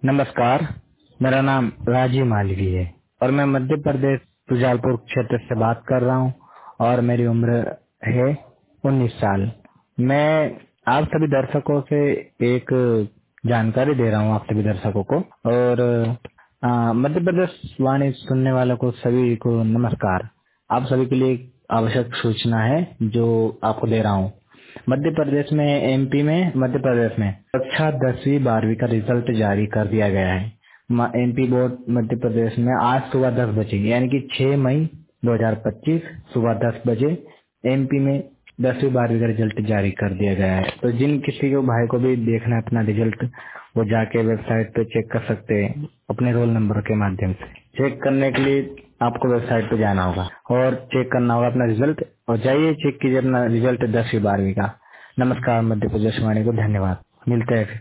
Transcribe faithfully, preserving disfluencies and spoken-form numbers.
नमस्कार, मेरा नाम राजीव मालवी है और मैं मध्य प्रदेश सुजालपुर क्षेत्र से बात कर रहा हूँ और मेरी उम्र है उन्नीस साल। मैं आप सभी दर्शकों से एक जानकारी दे रहा हूँ, आप सभी दर्शकों को। और अ, मध्य प्रदेश वाणी सुनने वालों को सभी को नमस्कार। आप सभी के लिए एक आवश्यक सूचना है जो आपको दे रहा हूँ। मध्य प्रदेश में एमपी में मध्य प्रदेश में कक्षा दसवीं बारहवीं का रिजल्ट जारी कर दिया गया है। एमपी बोर्ड मध्य प्रदेश में आज सुबह दस बजे यानी कि छह मई दो हज़ार पच्चीस सुबह दस बजे एमपी में दसवीं बारहवीं का रिजल्ट जारी कर दिया गया है। तो जिन किसी को भाई को भी देखना है अपना रिजल्ट, वो जाके वेबसाइट पे चेक कर सकते हैं अपने रोल नंबर के माध्यम से। चेक करने के लिए आपको वेबसाइट पे जाना होगा और चेक करना होगा अपना रिजल्ट, और जाइए चेक कीजिए अपना रिजल्ट दसवीं बारहवीं का। नमस्कार, मध्य प्रदेश वाणी को धन्यवाद। मिलते हैं फिर।